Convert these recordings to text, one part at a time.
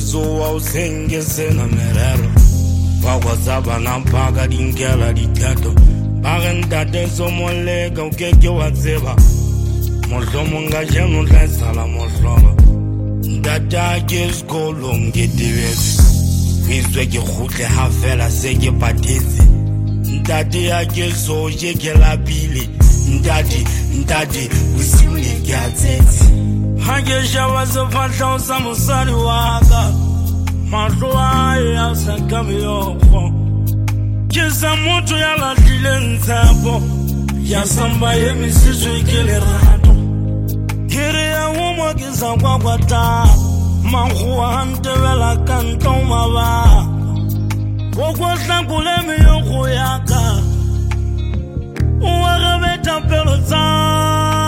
Uzoa usengese na merero Wawazaba na mpaga dingela diketo Barendade somolega ukeke wazeba Moslomo nga jenu lesala moslolo Ndada ke skolo ngedewezi Kwiswe ke khutle ha fela se ke patetse Ndade ya ke soje ke lapile Ndade usimle ke atsetse Hage shawa zofahla sa mosadi waka Mahlo ae a sa kameyoko Ke sa motho ya lahlile ntshepo Ya samba ye misitswe ke lerato Kere ya womo ke sa kwakwata Mankgowa hantebela ka ntle mabaka O kwahlakole meyoko ya ka O arabeta pelo tsa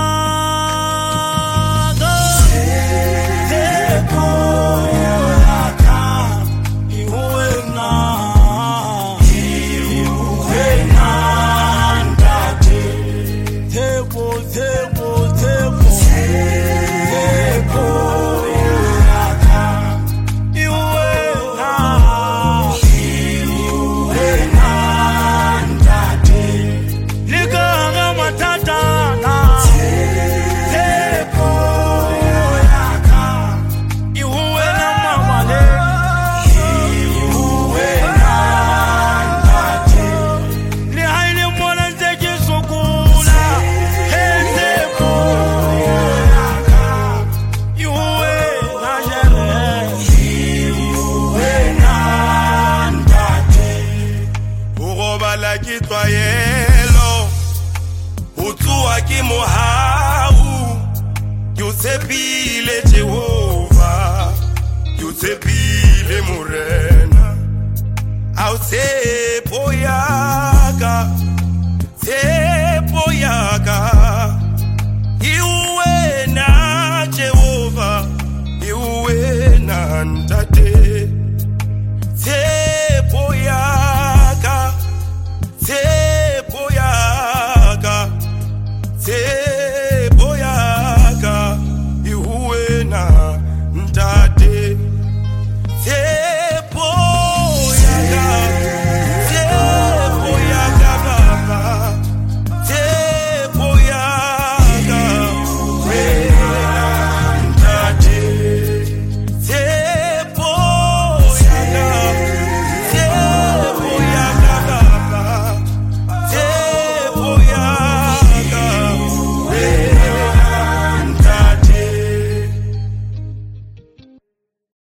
Yutepile Jehova, Yutepile Morena, au te poyaga,